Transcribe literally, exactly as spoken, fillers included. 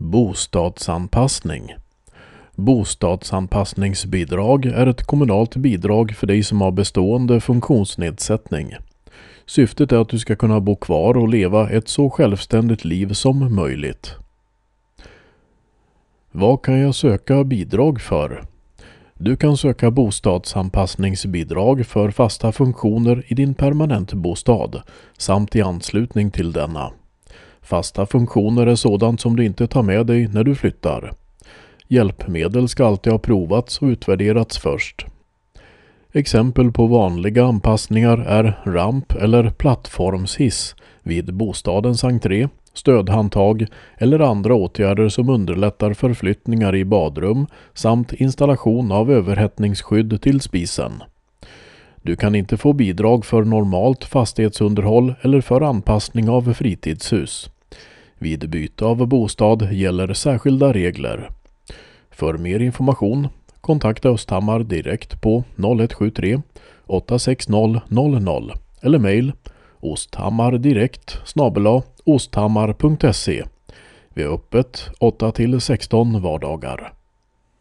Bostadsanpassning. Bostadsanpassningsbidrag är ett kommunalt bidrag för dig som har bestående funktionsnedsättning. Syftet är att du ska kunna bo kvar och leva ett så självständigt liv som möjligt. Vad kan jag söka bidrag för? Du kan söka bostadsanpassningsbidrag för fasta funktioner i din permanentbostad samt i anslutning till denna. Fasta funktioner är sådant som du inte tar med dig när du flyttar. Hjälpmedel ska alltid ha provats och utvärderats först. Exempel på vanliga anpassningar är ramp eller plattformshiss vid bostadens entré, stödhandtag eller andra åtgärder som underlättar förflyttningar i badrum samt installation av överhettningsskydd till spisen. Du kan inte få bidrag för normalt fastighetsunderhåll eller för anpassning av fritidshus. Vid byte av bostad gäller särskilda regler. För mer information kontakta Östhammar direkt på noll ett sju tre åtta sex noll noll noll eller mejl osthammardirekt snabel-a osthammar punkt se. Vi är öppet åtta till sexton vardagar.